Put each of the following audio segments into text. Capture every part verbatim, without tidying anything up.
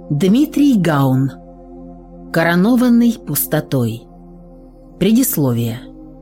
Дмитрий Гаун. Коронованный пустотой. Предисловие.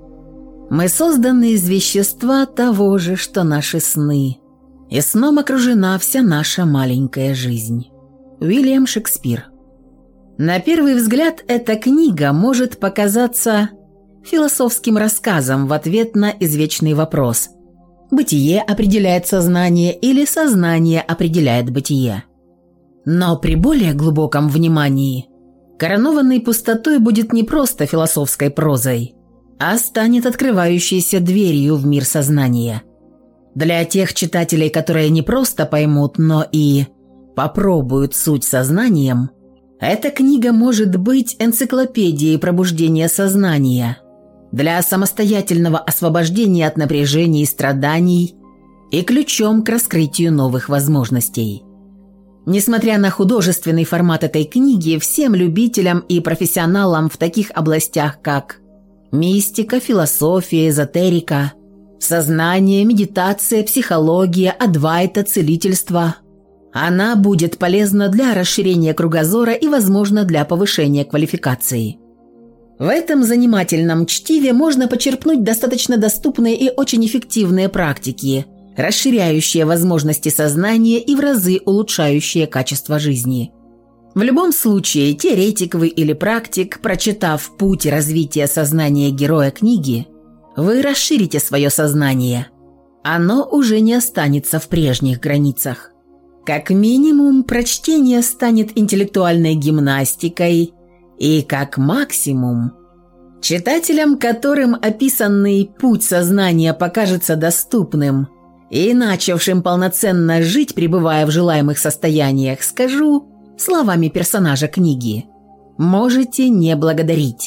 Мы созданы из вещества того же, что наши сны, и сном окружена вся наша маленькая жизнь. Уильям Шекспир. На первый взгляд эта книга может показаться философским рассказом в ответ на извечный вопрос: бытие определяет сознание или сознание определяет бытие? Но при более глубоком внимании коронованный пустотой будет не просто философской прозой, а станет открывающейся дверью в мир сознания. Для тех читателей, которые не просто поймут, но и попробуют суть сознанием, эта книга может быть энциклопедией пробуждения сознания для самостоятельного освобождения от напряжений и страданий и ключом к раскрытию новых возможностей. Несмотря на художественный формат этой книги, всем любителям и профессионалам в таких областях, как мистика, философия, эзотерика, сознание, медитация, психология, адвайта, целительство, она будет полезна для расширения кругозора и, возможно, для повышения квалификации. В этом занимательном чтиве можно почерпнуть достаточно доступные и очень эффективные практики, расширяющие возможности сознания и в разы улучшающие качество жизни. В любом случае, теоретик вы или практик, прочитав путь развития сознания героя книги, вы расширите свое сознание. Оно уже не останется в прежних границах. Как минимум, прочтение станет интеллектуальной гимнастикой, и как максимум, читателям, которым описанный путь сознания покажется доступным и начавшим полноценно жить, пребывая в желаемых состояниях, скажу словами персонажа книги: можете не благодарить.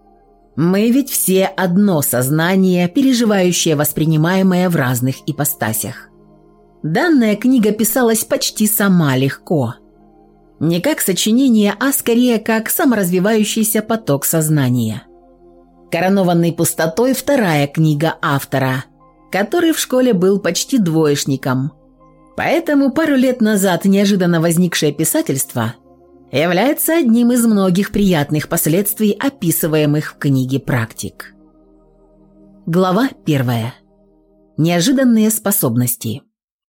Мы ведь все одно сознание, переживающее воспринимаемое в разных ипостасях. Данная книга писалась почти сама легко. Не как сочинение, а скорее как саморазвивающийся поток сознания. «Коронованный пустотой» – вторая книга автора, который в школе был почти двоечником. Поэтому пару лет назад неожиданно возникшее писательство является одним из многих приятных последствий, описываемых в книге «Практик». Глава первая. Неожиданные способности.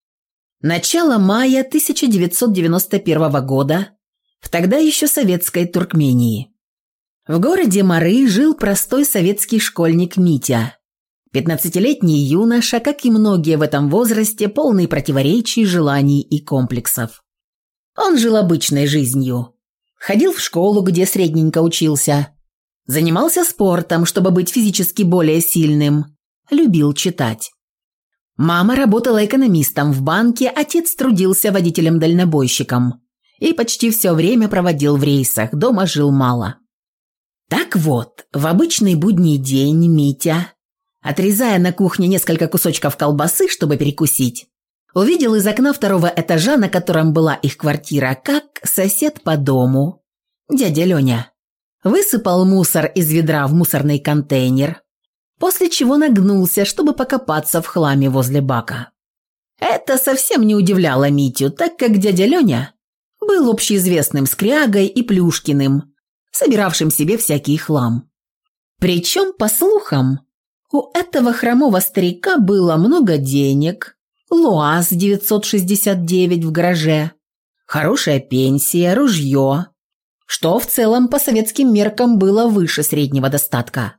Начало мая тысяча девятьсот девяносто первого года в тогда еще советской Туркмении. В городе Мары жил простой советский школьник Митя. пятнадцатилетний юноша, как и многие в этом возрасте, полный противоречий, желаний и комплексов. Он жил обычной жизнью. Ходил в школу, где средненько учился. Занимался спортом, чтобы быть физически более сильным. Любил читать. Мама работала экономистом в банке, отец трудился водителем-дальнобойщиком и почти все время проводил в рейсах, дома жил мало. Так вот, в обычный будний день Митя, отрезая на кухне несколько кусочков колбасы, чтобы перекусить, увидел из окна второго этажа, на котором была их квартира, как сосед по дому, дядя Леня, высыпал мусор из ведра в мусорный контейнер, после чего нагнулся, чтобы покопаться в хламе возле бака. Это совсем не удивляло Митю, так как дядя Леня был общеизвестным скрягой и Плюшкиным, собиравшим себе всякий хлам. Причем, по слухам, у этого хромого старика было много денег, ЛуАЗ девятьсот шестьдесят девять в гараже, хорошая пенсия, ружье, что в целом по советским меркам было выше среднего достатка.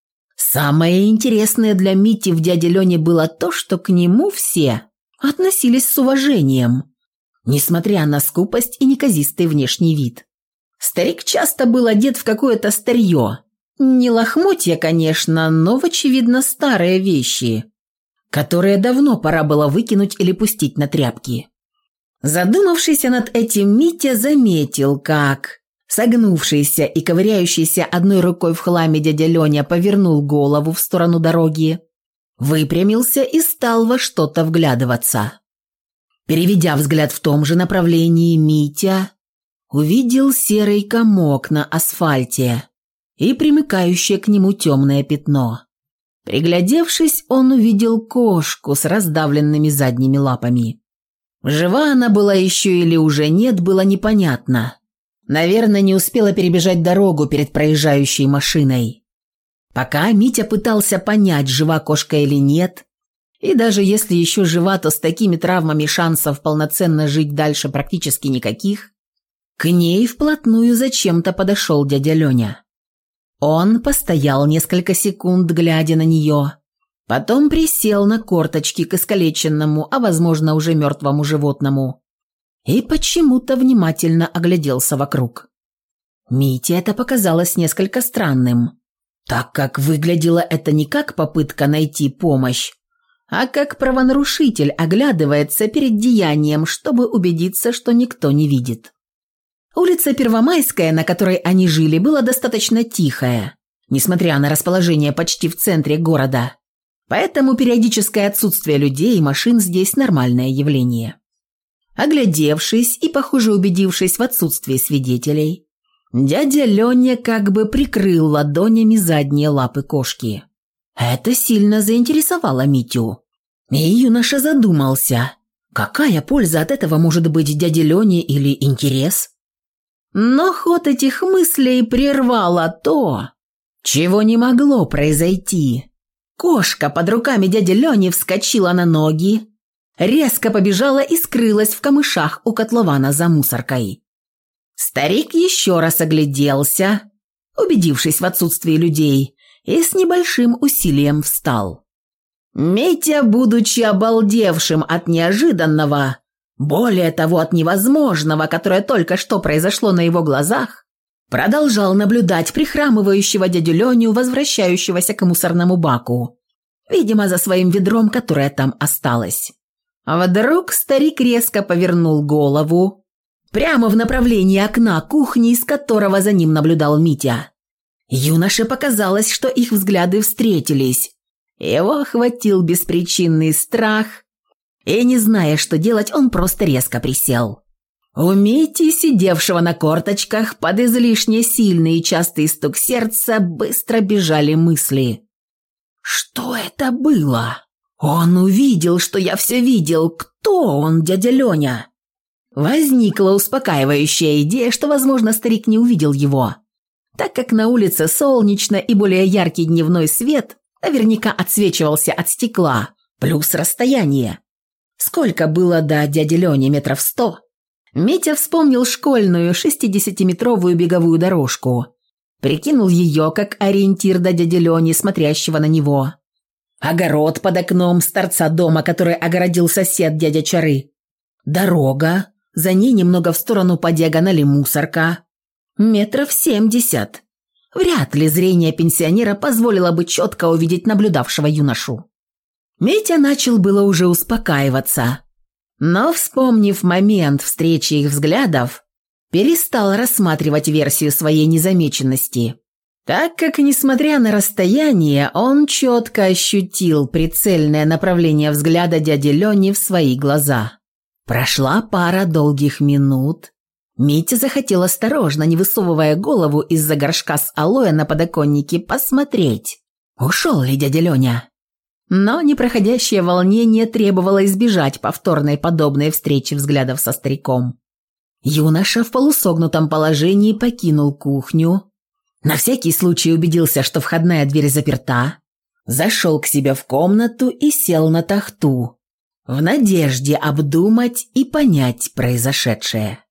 Самое интересное для Мити в дяде Лене было то, что к нему все относились с уважением, несмотря на скупость и неказистый внешний вид. Старик часто был одет в какое-то старье. Не лохмотья, конечно, но, очевидно, старые вещи, которые давно пора было выкинуть или пустить на тряпки. Задумавшийся над этим, Митя заметил, как согнувшийся и ковыряющийся одной рукой в хламе дядя Леня повернул голову в сторону дороги, выпрямился и стал во что-то вглядываться. Переведя взгляд в том же направлении, Митя увидел серый комок на асфальте и примыкающее к нему темное пятно. Приглядевшись, он увидел кошку с раздавленными задними лапами. Жива она была еще или уже нет, было непонятно. Наверное, не успела перебежать дорогу перед проезжающей машиной. Пока Митя пытался понять, жива кошка или нет, и даже если еще жива, то с такими травмами шансов полноценно жить дальше практически никаких, к ней вплотную зачем-то подошел дядя Леня. Он постоял несколько секунд, глядя на нее, потом присел на корточки к искалеченному, а возможно уже мертвому животному, и почему-то внимательно огляделся вокруг. Мите это показалось несколько странным, так как выглядело это не как попытка найти помощь, а как правонарушитель оглядывается перед деянием, чтобы убедиться, что никто не видит. Улица Первомайская, на которой они жили, была достаточно тихая, несмотря на расположение почти в центре города, поэтому периодическое отсутствие людей и машин здесь нормальное явление. Оглядевшись и, похоже, убедившись в отсутствии свидетелей, дядя Леня как бы прикрыл ладонями задние лапы кошки. Это сильно заинтересовало Митю. И юноша задумался, какая польза от этого может быть дяде Лене или интерес? Но ход этих мыслей прервало то, чего не могло произойти. Кошка под руками дяди Лени вскочила на ноги, резко побежала и скрылась в камышах у котлована за мусоркой. Старик еще раз огляделся, убедившись в отсутствии людей, и с небольшим усилием встал. Митя, будучи обалдевшим от неожиданного, более того, от невозможного, которое только что произошло на его глазах, продолжал наблюдать прихрамывающего дядю Леню, возвращающегося к мусорному баку, видимо, за своим ведром, которое там осталось. А вдруг старик резко повернул голову прямо в направлении окна кухни, из которого за ним наблюдал Митя. Юноше показалось, что их взгляды встретились. Его охватил беспричинный страх, и, не зная, что делать, он просто резко присел. У Мити, сидевшего на корточках, под излишне сильный и частый стук сердца, быстро бежали мысли. Что это было? Он увидел, что я все видел. Кто он, дядя Леня? Возникла успокаивающая идея, что, возможно, старик не увидел его, так как на улице солнечно и более яркий дневной свет наверняка отсвечивался от стекла, плюс расстояние. Сколько было до дяди Лени? Метров сто? Митя вспомнил школьную шестидесятиметровую беговую дорожку, прикинул ее как ориентир до дяди Лени, смотрящего на него. Огород под окном с торца дома, который огородил сосед дядя Чары. Дорога, за ней немного в сторону по диагонали мусорка. Метров семьдесят. Вряд ли зрение пенсионера позволило бы четко увидеть наблюдавшего юношу. Митя начал было уже успокаиваться, но, вспомнив момент встречи их взглядов, перестал рассматривать версию своей незамеченности, так как, несмотря на расстояние, он четко ощутил прицельное направление взгляда дяди Лени в свои глаза. Прошла пара долгих минут. Митя захотел осторожно, не высовывая голову из-за горшка с алоэ на подоконнике, посмотреть, ушел ли дядя Леня. Но непроходящее волнение требовало избежать повторной подобной встречи взглядов со стариком. Юноша в полусогнутом положении покинул кухню, на всякий случай убедился, что входная дверь заперта, зашел к себе в комнату и сел на тахту, в надежде обдумать и понять произошедшее.